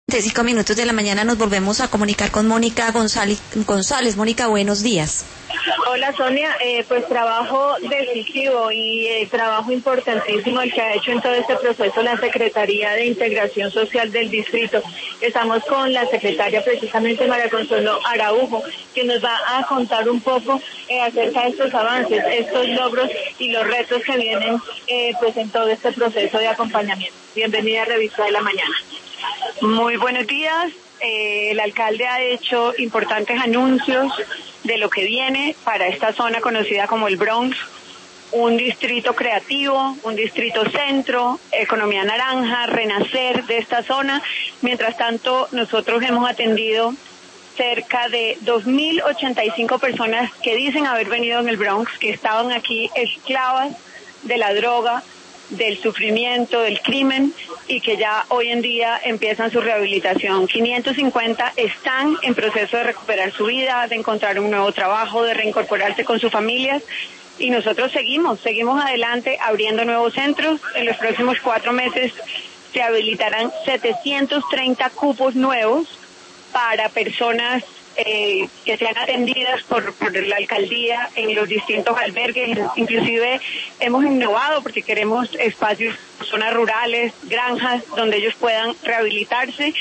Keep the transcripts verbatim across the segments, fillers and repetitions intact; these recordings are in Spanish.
Cinco minutos de la mañana nos volvemos a comunicar con Mónica González. González, Mónica, buenos días. Hola Sonia, eh, pues trabajo decisivo y eh, trabajo importantísimo el que ha hecho en todo este proceso la Secretaría de Integración Social del Distrito. Estamos con la secretaria precisamente María Consuelo Araujo, que nos va a contar un poco eh, acerca de estos avances, estos logros y los retos que vienen eh, pues en todo este proceso de acompañamiento. Bienvenida a Revista de la Mañana. Muy buenos días. Eh, el alcalde ha hecho importantes anuncios de lo que viene para esta zona conocida como el Bronx, un distrito creativo, un distrito centro, economía naranja, renacer de esta zona. Mientras tanto, nosotros hemos atendido cerca de dos mil ochenta y cinco personas que dicen haber venido en el Bronx, que estaban aquí esclavas de la droga, del sufrimiento, del crimen, y que ya hoy en día empiezan su rehabilitación. quinientos cincuenta están en proceso de recuperar su vida, de encontrar un nuevo trabajo, de reincorporarse con sus familias, y nosotros seguimos, seguimos adelante abriendo nuevos centros. En los próximos cuatro meses se habilitarán setecientos treinta cupos nuevos para personas Eh, que sean atendidas por, por la alcaldía en los distintos albergues. Inclusive hemos innovado porque queremos espacios, zonas rurales, granjas, donde ellos puedan rehabilitarse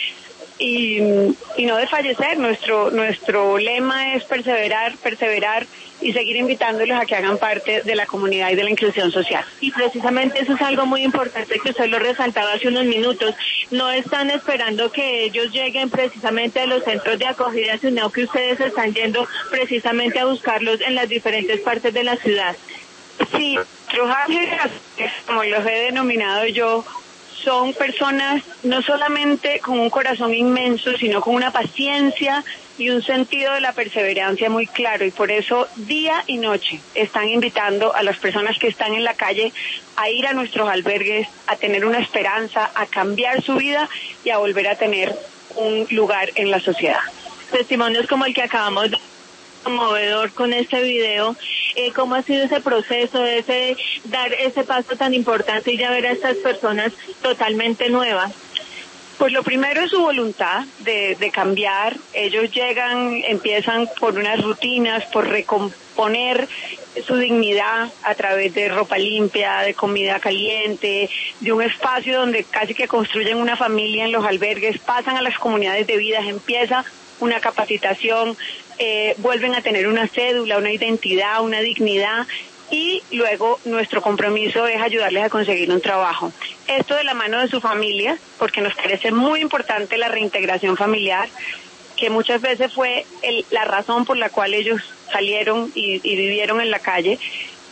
y, y no desfallecer. Nuestro, nuestro lema es perseverar, perseverar y seguir invitándolos a que hagan parte de la comunidad y de la inclusión social. Y precisamente eso es algo muy importante que usted lo resaltaba hace unos minutos. No están esperando que ellos lleguen precisamente a los centros de acogida, sino que ustedes están yendo precisamente a buscarlos en las diferentes partes de la ciudad. Sí, nuestros ángeles, como los he denominado yo, son personas no solamente con un corazón inmenso, sino con una paciencia y un sentido de la perseverancia muy claro, y por eso día y noche están invitando a las personas que están en la calle a ir a nuestros albergues, a tener una esperanza, a cambiar su vida y a volver a tener un lugar en la sociedad. Testimonios como el que acabamos de conmovedor con este video. Eh, ¿Cómo ha sido ese proceso, ese dar ese paso tan importante y ya ver a estas personas totalmente nuevas? Pues lo primero es su voluntad de, de cambiar. Ellos llegan, empiezan por unas rutinas, por recomponer su dignidad a través de ropa limpia, de comida caliente, de un espacio donde casi que construyen una familia en los albergues, pasan a las comunidades de vida, empieza una capacitación, eh, vuelven a tener una cédula, una identidad, una dignidad, y luego nuestro compromiso es ayudarles a conseguir un trabajo. Esto de la mano de su familia, porque nos parece muy importante la reintegración familiar, que muchas veces fue el, la razón por la cual ellos salieron y, y vivieron en la calle,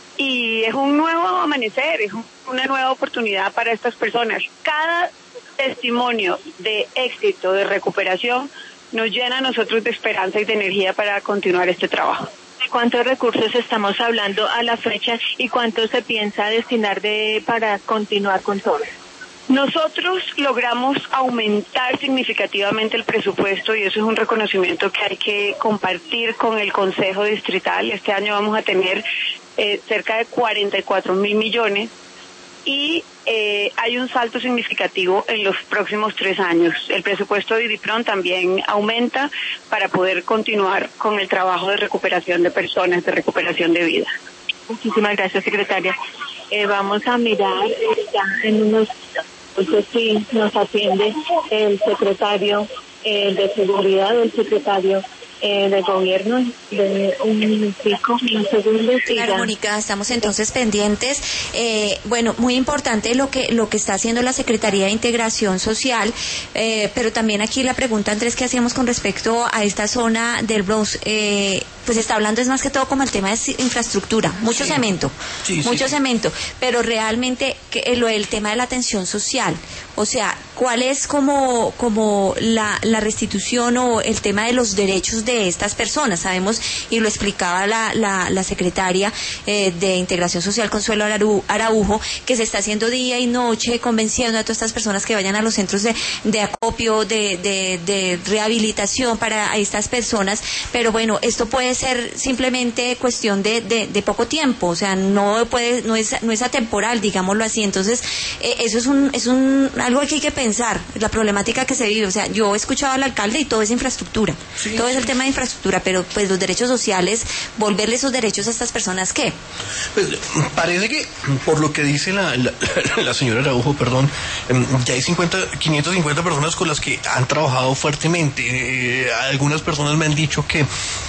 y es un nuevo amanecer, es un, una nueva oportunidad para estas personas. Cada testimonio de éxito, de recuperación, nos llena a nosotros de esperanza y de energía para continuar este trabajo. ¿De cuántos recursos estamos hablando a la fecha y cuánto se piensa destinar de para continuar con todo? Nosotros logramos aumentar significativamente el presupuesto, y eso es un reconocimiento que hay que compartir con el Consejo Distrital. Este año vamos a tener eh, cerca de cuarenta y cuatro mil millones. Y eh, hay un salto significativo en los próximos tres años. El presupuesto de IDIPRON también aumenta para poder continuar con el trabajo de recuperación de personas, de recuperación de vida. Muchísimas gracias, secretaria. Eh, vamos a mirar ya en unos minutos si nos atiende el secretario eh, de Seguridad, el secretario Eh, de gobierno de un minutico, un segundo. Claro, Mónica, estamos entonces pendientes. Eh, bueno, muy importante lo que lo que está haciendo la Secretaría de Integración Social, eh, pero también aquí la pregunta, Andrés, que hacíamos con respecto a esta zona del Bronx, eh, pues está hablando es más que todo como el tema de infraestructura, mucho sí. cemento, sí, mucho sí. cemento, pero realmente que, eh, lo, el tema de la atención social, o sea, ¿cuál es como como la, la restitución o el tema de los derechos de estas personas? Sabemos, y lo explicaba la, la, la secretaria eh, de Integración Social, Consuelo Araujo, que se está haciendo día y noche convenciendo a todas estas personas que vayan a los centros de, de acopio, de, de, de rehabilitación para estas personas, pero bueno, esto puede ser simplemente cuestión de, de, de poco tiempo, o sea, no puede, no es, no es atemporal, digámoslo así. Entonces, eh, eso es un, es un, algo que hay que pensar, la problemática que se vive. O sea, yo he escuchado al alcalde y todo es infraestructura, sí, todo es el tema de infraestructura, pero pues los derechos sociales, volverle esos derechos a estas personas, ¿qué? Pues parece que, por lo que dice la, la, la señora Araujo, perdón, ya hay cincuenta, quinientas cincuenta personas con las que han trabajado fuertemente. Eh, algunas personas me han dicho que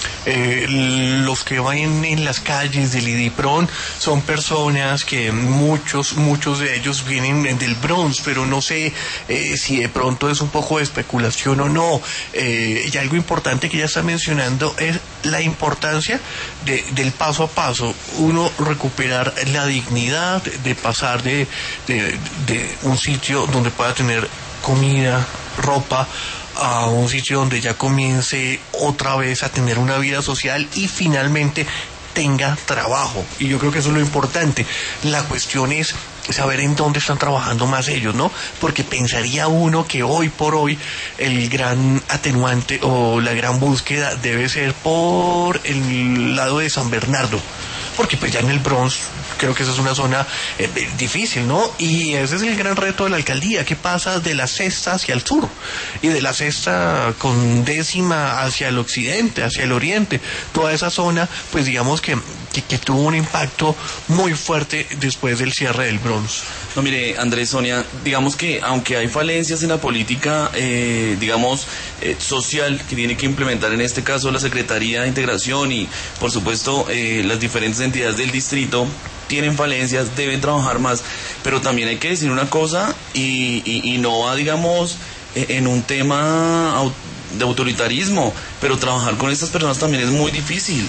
eh, los que van en las calles del IDIPRON son personas que muchos, muchos de ellos vienen del Bronx, pero no sé eh, si de pronto es un poco de especulación o no. Eh, y algo importante que ella está mencionando es la importancia de, del paso a paso, uno recuperar la dignidad de pasar de, de, de un sitio donde pueda tener comida, ropa, a un sitio donde ya comience otra vez a tener una vida social y finalmente tenga trabajo. Y yo creo que eso es lo importante. La cuestión es saber en dónde están trabajando más ellos, ¿no? Porque pensaría uno que hoy por hoy el gran atenuante o la gran búsqueda debe ser por el lado de San Bernardo, porque pues ya en el Bronx creo que esa es una zona eh, difícil, ¿no? Y ese es el gran reto de la alcaldía, ¿qué pasa de la sexta hacia el sur? Y de la sexta con décima hacia el occidente, hacia el oriente, toda esa zona, pues digamos que, que, que tuvo un impacto muy fuerte después del cierre del Bronx. No, mire, Andrés, Sonia, digamos que aunque hay falencias en la política, eh, digamos, eh, social que tiene que implementar en este caso la Secretaría de Integración y, por supuesto, eh, las diferentes entidades del distrito, tienen falencias, deben trabajar más, pero también hay que decir una cosa y, y, y no va, digamos, en un tema de autoritarismo, pero trabajar con estas personas también es muy difícil.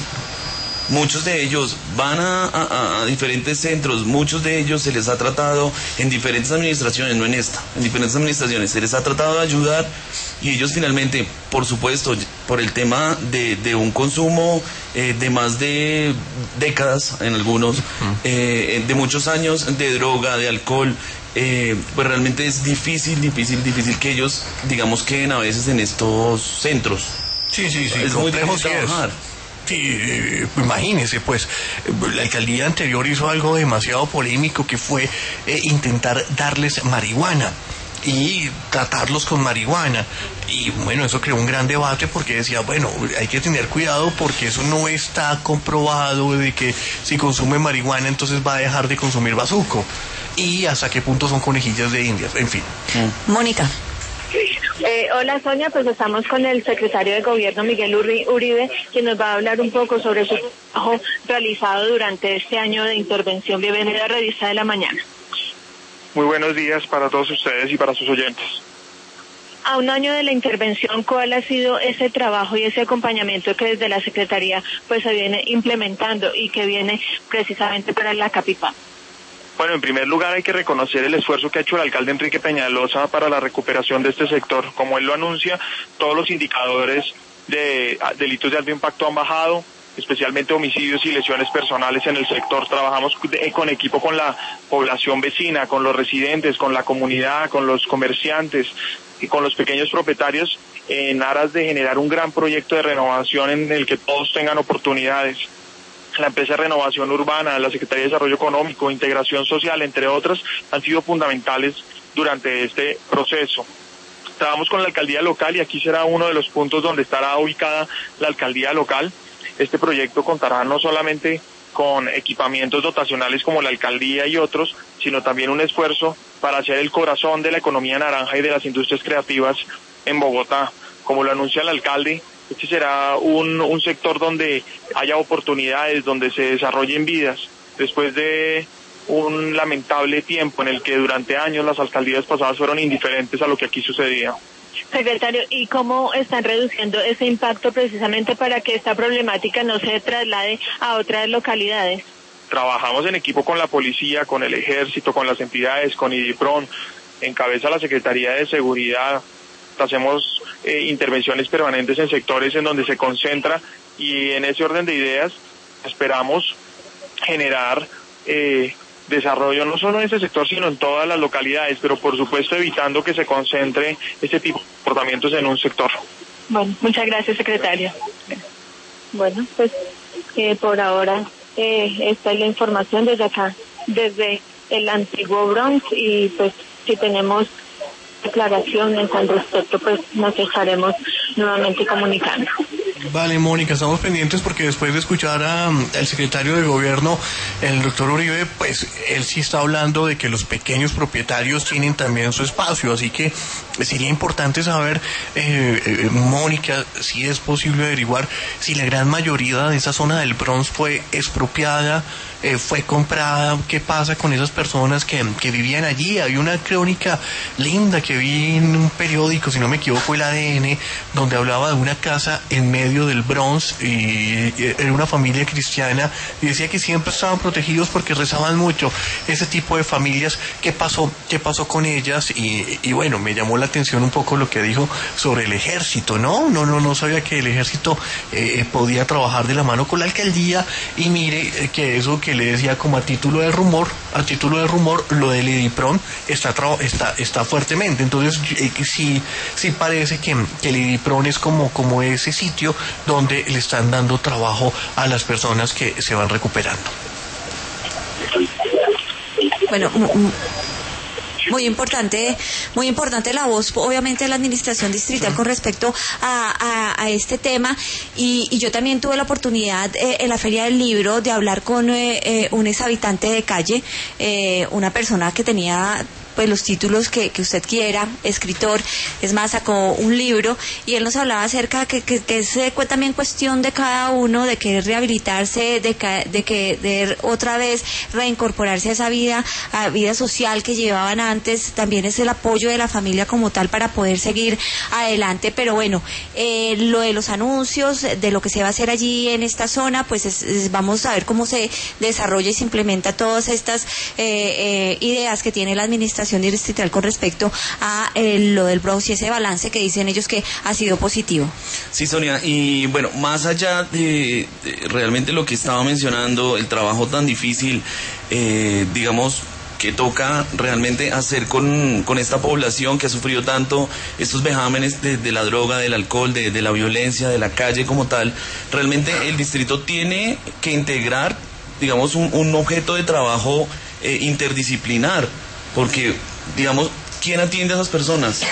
Muchos de ellos van a, a, a diferentes centros, muchos de ellos se les ha tratado en diferentes administraciones, no en esta, en diferentes administraciones, se les ha tratado de ayudar y ellos finalmente, por supuesto, por el tema de, de un consumo eh, de más de décadas en algunos, eh, de muchos años de droga, de alcohol, eh, pues realmente es difícil, difícil, difícil que ellos, digamos, queden a veces en estos centros. Sí, sí, sí, es muy difícil trabajar. Sí, eh, imagínese, pues, la alcaldía anterior hizo algo demasiado polémico que fue eh, intentar darles marihuana y tratarlos con marihuana. Y bueno, eso creó un gran debate porque decía, bueno, hay que tener cuidado porque eso no está comprobado de que si consume marihuana entonces va a dejar de consumir bazuco. Y hasta qué punto son conejillas de indias, en fin. Mm. Mónica. Eh, hola Sonia, pues estamos con el secretario de Gobierno Miguel Uribe, quien nos va a hablar un poco sobre su trabajo realizado durante este año de intervención. Bienvenida a Revista de la Mañana. Muy buenos días para todos ustedes y para sus oyentes. A un año de la intervención, ¿cuál ha sido ese trabajo y ese acompañamiento que desde la Secretaría pues se viene implementando y que viene precisamente para la Capipam? Bueno, en primer lugar hay que reconocer el esfuerzo que ha hecho el alcalde Enrique Peñalosa para la recuperación de este sector. Como él lo anuncia, todos los indicadores de delitos de alto impacto han bajado, especialmente homicidios y lesiones personales en el sector. Trabajamos con equipo con la población vecina, con los residentes, con la comunidad, con los comerciantes y con los pequeños propietarios en aras de generar un gran proyecto de renovación en el que todos tengan oportunidades. La empresa de renovación urbana, la Secretaría de Desarrollo Económico, Integración Social, entre otras, han sido fundamentales durante este proceso. Trabajamos con la alcaldía local y aquí será uno de los puntos donde estará ubicada la alcaldía local. Este proyecto contará no solamente con equipamientos dotacionales como la alcaldía y otros, sino también un esfuerzo para hacer el corazón de la economía naranja y de las industrias creativas en Bogotá. Como lo anuncia el alcalde, este será un, un sector donde haya oportunidades, donde se desarrollen vidas, después de un lamentable tiempo en el que durante años las alcaldías pasadas fueron indiferentes a lo que aquí sucedía. Secretario, ¿y cómo están reduciendo ese impacto precisamente para que esta problemática no se traslade a otras localidades? Trabajamos en equipo con la policía, con el ejército, con las entidades, con IDIPRON, encabeza la Secretaría de Seguridad. Hacemos eh, intervenciones permanentes en sectores en donde se concentra y en ese orden de ideas esperamos generar eh, desarrollo no solo en ese sector sino en todas las localidades, pero por supuesto evitando que se concentre este tipo de comportamientos en un sector. Bueno, muchas gracias, secretario. Bueno, pues eh, por ahora eh, esta es la información desde acá, desde el antiguo Bronx, y pues si tenemos declaraciones al respecto, pues nos estaremos nuevamente comunicando. Vale, Mónica, estamos pendientes porque después de escuchar al secretario de Gobierno, el doctor Uribe, pues él sí está hablando de que los pequeños propietarios tienen también su espacio, así que sería importante saber, eh, eh, Mónica, si es posible averiguar si la gran mayoría de esa zona del Bronx fue expropiada, eh, fue comprada, qué pasa con esas personas que, que vivían allí. Hay una crónica linda que vi en un periódico, si no me equivoco, el A D N, donde hablaba de una casa en medio del Bronx, y, y era una familia cristiana, y decía que siempre estaban protegidos porque rezaban mucho. Ese tipo de familias, ¿qué pasó? ¿Qué pasó con ellas? Y, y bueno, me llamó la atención un poco lo que dijo sobre el ejército, ¿no? No, no, no sabía que el ejército eh, podía trabajar de la mano con la alcaldía, y mire eh, que eso que le decía como a título de rumor, a título de rumor, lo del IDIPRON está, está, está fuertemente. Entonces, eh, sí, sí parece que, que el IDIPRON es como, como ese sitio donde le están dando trabajo a las personas que se van recuperando. Bueno, muy importante, muy importante la voz, obviamente, de la administración distrital con respecto a, a, a este tema, y, y yo también tuve la oportunidad eh, en la Feria del Libro de hablar con eh, eh, un exhabitante de calle, eh, una persona que tenía pues los títulos que, que usted quiera, escritor, es más, sacó un libro, y él nos hablaba acerca de que, que, que es eh, también cuestión de cada uno, de querer rehabilitarse, de, que, de querer otra vez reincorporarse a esa vida, a vida social que llevaban antes. También es el apoyo de la familia como tal para poder seguir adelante. Pero bueno, eh, lo de los anuncios, de lo que se va a hacer allí en esta zona, pues es, es, vamos a ver cómo se desarrolla y se implementa todas estas eh, eh, ideas que tiene la administración distrital con respecto a eh, lo del Bronx y ese balance que dicen ellos que ha sido positivo. Sí, Sonia, y bueno, más allá de, de realmente lo que estaba mencionando, el trabajo tan difícil, eh, digamos, que toca realmente hacer con, con esta población que ha sufrido tanto estos vejámenes de, de la droga, del alcohol, de, de la violencia, de la calle como tal, realmente el distrito tiene que integrar, digamos, un, un objeto de trabajo eh, interdisciplinar. Porque, digamos, ¿quién atiende a esas personas?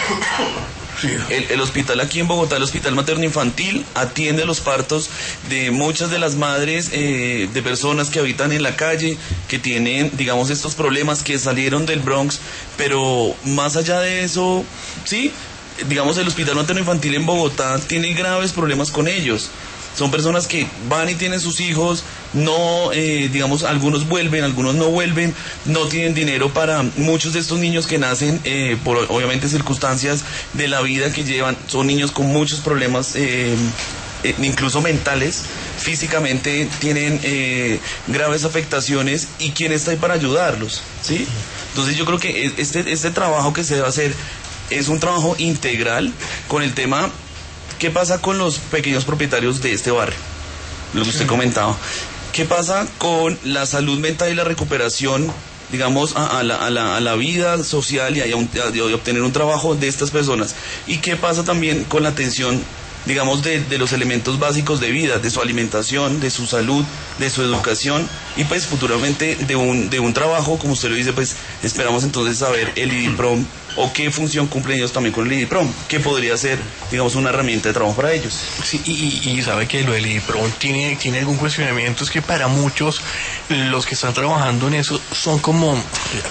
Sí. El, el hospital aquí en Bogotá, el Hospital Materno Infantil, atiende los partos de muchas de las madres eh, de personas que habitan en la calle, que tienen, digamos, estos problemas, que salieron del Bronx. Pero más allá de eso, sí, digamos, el Hospital Materno Infantil en Bogotá tiene graves problemas con ellos. Son personas que van y tienen sus hijos, no, eh, digamos, algunos vuelven, algunos no vuelven, no tienen dinero para muchos de estos niños que nacen eh, por obviamente circunstancias de la vida que llevan. Son niños con muchos problemas, eh, eh, incluso mentales, físicamente tienen eh, graves afectaciones, y ¿quién está ahí para ayudarlos? ¿Sí? Entonces yo creo que este, este trabajo que se debe hacer es un trabajo integral con el tema. ¿Qué pasa con los pequeños propietarios de este barrio? Lo que usted comentaba. ¿Qué pasa con la salud mental y la recuperación, digamos, a, a, la, a, la, a la vida social y a, a, a obtener un trabajo de estas personas? ¿Y qué pasa también con la atención, digamos, de, de los elementos básicos de vida, de su alimentación, de su salud, de su educación, y pues futuramente de un, de un trabajo, como usted lo dice? Pues esperamos entonces saber el IDIPROM, o qué función cumplen ellos también con el IDIPROM, que podría ser, digamos, una herramienta de trabajo para ellos. Sí, y, y sabe que lo del IDIPROM tiene, tiene algún cuestionamiento, es que para muchos, los que están trabajando en eso, son como,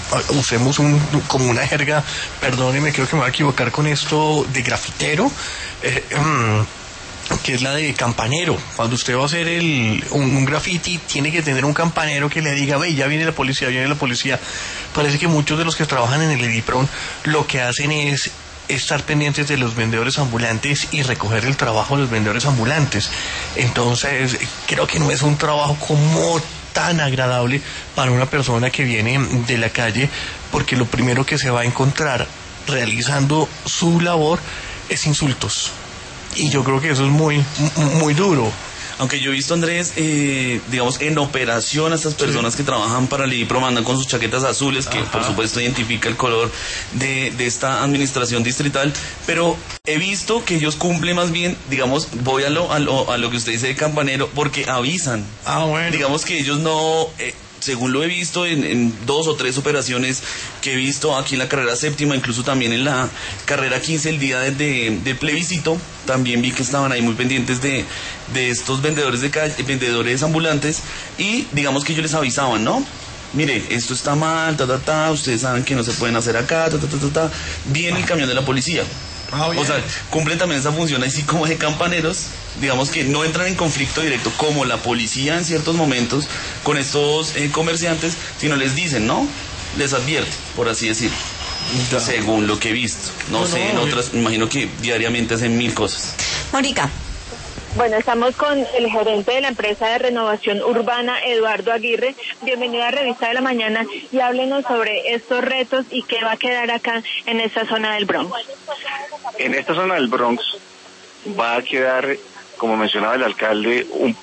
usemos un, como una jerga, perdóneme, creo que me voy a equivocar con esto, de grafitero, eh, um, que es la de campanero. Cuando usted va a hacer el, un, un graffiti, tiene que tener un campanero que le diga, ve, ya viene la policía, viene la policía. Parece que muchos de los que trabajan en el IDIPRON lo que hacen es estar pendientes de los vendedores ambulantes y recoger el trabajo de los vendedores ambulantes. Entonces, creo que no es un trabajo como tan agradable para una persona que viene de la calle, porque lo primero que se va a encontrar realizando su labor es insultos. Y yo creo que eso es muy, muy duro. Aunque yo he visto, Andrés, eh, digamos, en operación a estas personas sí. que trabajan para el IPROM andan con sus chaquetas azules, que Ajá. por supuesto identifica el color de, de esta administración distrital, pero he visto que ellos cumplen más bien, digamos, voy a lo, a lo, a lo que usted dice de campanero, porque avisan. Ah, bueno. Digamos que ellos no... Eh, según lo he visto en, en dos o tres operaciones que he visto aquí en la carrera séptima, incluso también en la carrera quince, el día de, de, de plebiscito, también vi que estaban ahí muy pendientes de, de estos vendedores de calle, vendedores ambulantes, y digamos que ellos les avisaban, ¿no? Mire, esto está mal, ta, ta, ta, ustedes saben que no se pueden hacer acá, ta, ta, ta, ta, ta. Viene el camión de la policía. Ah, o sea, cumplen también esa función así como de campaneros, digamos que no entran en conflicto directo como la policía en ciertos momentos con estos eh, comerciantes, sino les dicen, ¿no? Les advierte, por así decirlo, ya. según lo que he visto. No, no sé, no, en otras, me imagino que diariamente hacen mil cosas. Mónica. Bueno, estamos con el gerente de la empresa de renovación urbana, Eduardo Aguirre. Bienvenido a Revista de la Mañana y háblenos sobre estos retos y qué va a quedar acá en esta zona del Bronx. En esta zona del Bronx va a quedar, como mencionaba el alcalde, un,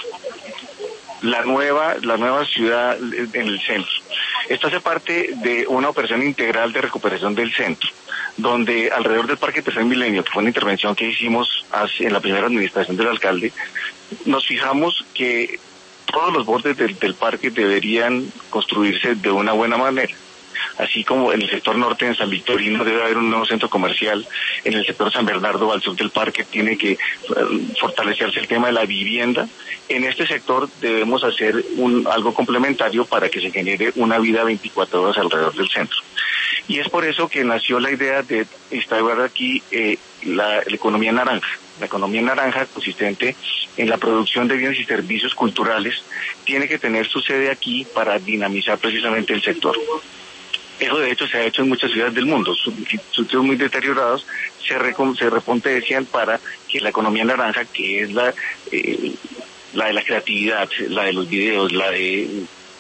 la nueva la nueva ciudad en el centro. Esto hace parte de una operación integral de recuperación del centro, donde alrededor del Parque Tercer Milenio, que fue una intervención que hicimos hace, en la primera administración del alcalde, nos fijamos que todos los bordes del, del parque deberían construirse de una buena manera. Así como en el sector norte, en San Victorino, debe haber un nuevo centro comercial. En el sector San Bernardo, al sur del parque, tiene que uh, fortalecerse el tema de la vivienda. En este sector debemos hacer un algo complementario para que se genere una vida veinticuatro horas alrededor del centro. Y es por eso que nació la idea de instaurar aquí eh, la, la economía naranja. La economía naranja, consistente en la producción de bienes y servicios culturales, tiene que tener su sede aquí para dinamizar precisamente el sector. Eso de hecho se ha hecho en muchas ciudades del mundo. Sitios muy deteriorados se, recon, se repotencian para que la economía naranja, que es la, eh, la de la creatividad, la de los videos, la de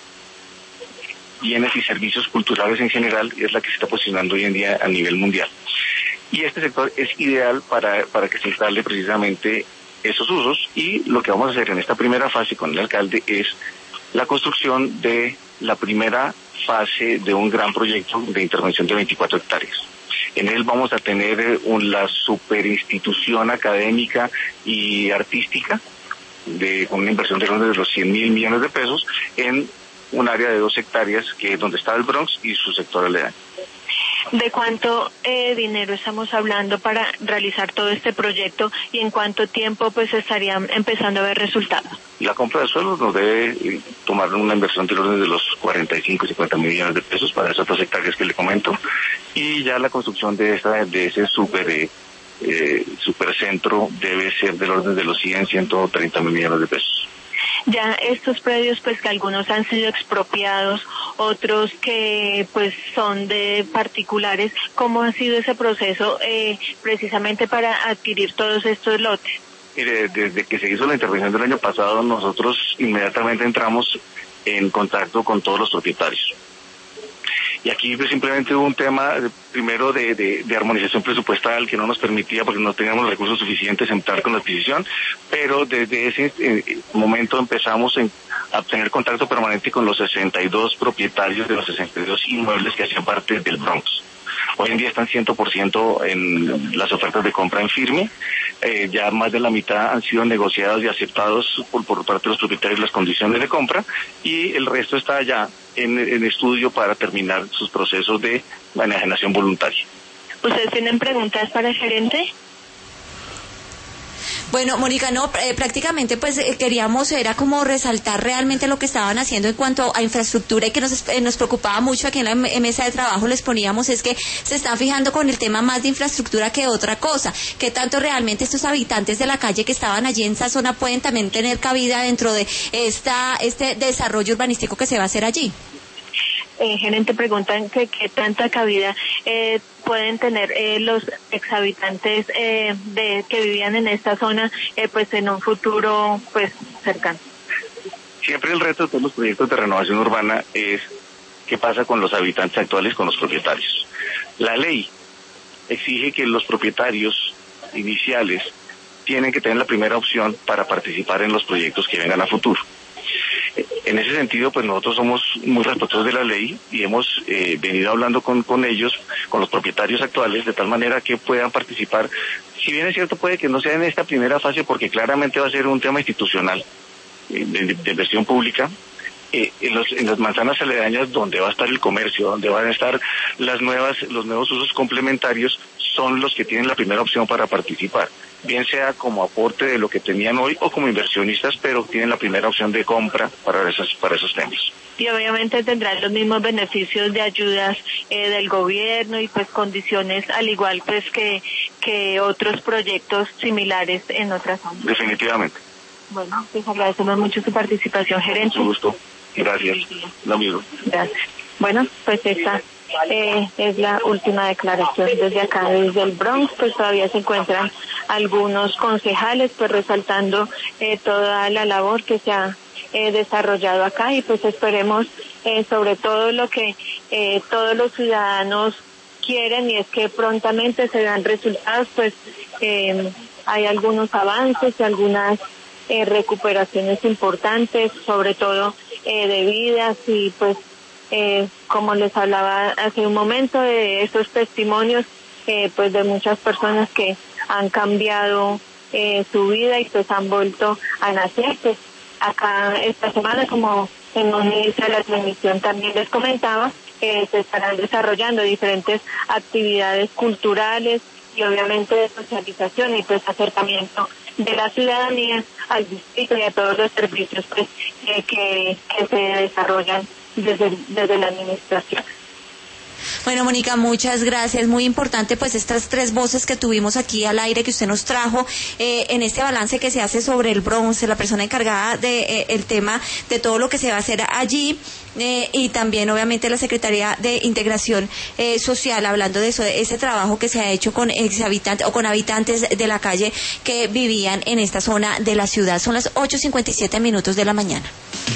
bienes y servicios culturales en general, es la que se está posicionando hoy en día a nivel mundial. Y este sector es ideal para, para que se instale precisamente esos usos, y lo que vamos a hacer en esta primera fase con el alcalde es la construcción de la primera fase de un gran proyecto de intervención de veinticuatro hectáreas. En él vamos a tener un, la superinstitución académica y artística de con una inversión de los cien mil millones de pesos en un área de dos hectáreas que es donde está el Bronx y su sector aledaño. ¿De cuánto eh, dinero estamos hablando para realizar todo este proyecto y en cuánto tiempo pues estarían empezando a ver resultados? La compra de suelos nos debe eh, tomar una inversión del orden de los cuarenta y cinco, cincuenta millones de pesos para esas dos hectáreas que le comento, y ya la construcción de esta de ese super eh, eh, supercentro debe ser del orden de los cien, ciento treinta mil millones de pesos. Ya estos predios, pues que algunos han sido expropiados, otros que pues son de particulares, ¿cómo ha sido ese proceso eh, precisamente para adquirir todos estos lotes? Mire, desde que se hizo la intervención del año pasado, nosotros inmediatamente entramos en contacto con todos los propietarios. Y aquí pues, simplemente hubo un tema, primero, de, de, de armonización presupuestal que no nos permitía, porque no teníamos los recursos suficientes en entrar con la adquisición, pero desde ese eh, momento empezamos en, a tener contacto permanente con los sesenta y dos propietarios de los sesenta y dos inmuebles que hacían parte del Bronx. Hoy en día están cien por ciento en las ofertas de compra en firme. Eh, ya más de la mitad han sido negociados y aceptados por, por parte de los propietarios las condiciones de compra, y el resto está ya en, en estudio para terminar sus procesos de enajenación voluntaria. ¿Ustedes tienen preguntas para el gerente? Bueno, Mónica, no, eh, prácticamente pues eh, queríamos, era como resaltar realmente lo que estaban haciendo en cuanto a infraestructura, y que nos, eh, nos preocupaba mucho aquí en la mesa de trabajo, les poníamos, es que se están fijando con el tema más de infraestructura que otra cosa. ¿Qué tanto realmente estos habitantes de la calle que estaban allí en esa zona pueden también tener cabida dentro de esta este desarrollo urbanístico que se va a hacer allí? Eh, gerente, preguntan que qué tanta cabida eh, pueden tener eh, los exhabitantes eh, de que vivían en esta zona eh, pues en un futuro pues cercano. Siempre el reto de todos los proyectos de renovación urbana es qué pasa con los habitantes actuales, con los propietarios. La ley exige que los propietarios iniciales tienen que tener la primera opción para participar en los proyectos que vengan a futuro. En ese sentido, pues nosotros somos muy respetuosos de la ley y hemos eh, venido hablando con, con ellos, con los propietarios actuales, de tal manera que puedan participar. Si bien es cierto, puede que no sea en esta primera fase, porque claramente va a ser un tema institucional eh, de, de inversión pública. Eh, en, los, en las manzanas aledañas, donde va a estar el comercio, donde van a estar las nuevas, los nuevos usos complementarios, son los que tienen la primera opción para participar, bien sea como aporte de lo que tenían hoy o como inversionistas, pero tienen la primera opción de compra para esos, para esos temas. Y obviamente tendrán los mismos beneficios de ayudas eh, del gobierno y pues condiciones al igual pues que, que otros proyectos similares en otras zonas. Definitivamente. Bueno, pues agradecemos mucho su participación, gerente. Mucho gusto. Gracias. Lo mismo. Gracias. Bueno, pues esta eh, es la última declaración desde acá, desde el Bronx. Pues todavía se encuentran algunos concejales, pues resaltando eh, toda la labor que se ha eh, desarrollado acá, y pues esperemos eh, sobre todo lo que eh, todos los ciudadanos quieren, y es que prontamente se dan resultados. Pues eh, hay algunos avances y algunas eh, recuperaciones importantes, sobre todo eh, de vidas, y pues eh, como les hablaba hace un momento, de estos testimonios eh, pues de muchas personas que han cambiado eh, su vida y pues han vuelto a nacer. Pues acá esta semana, como en un inicio de la transmisión también les comentaba, eh, se estarán desarrollando diferentes actividades culturales y obviamente de socialización y pues acercamiento de la ciudadanía al distrito y a todos los servicios pues eh, que, que se desarrollan desde, desde la administración. Bueno, Mónica, muchas gracias. Muy importante pues estas tres voces que tuvimos aquí al aire, que usted nos trajo eh, en este balance que se hace sobre el Bronx, la persona encargada de eh, el tema de todo lo que se va a hacer allí, eh, y también obviamente la Secretaría de Integración eh, Social, hablando de eso, de ese trabajo que se ha hecho con exhabitantes o con habitantes de la calle que vivían en esta zona de la ciudad. Son las ocho cincuenta y siete minutos de la mañana.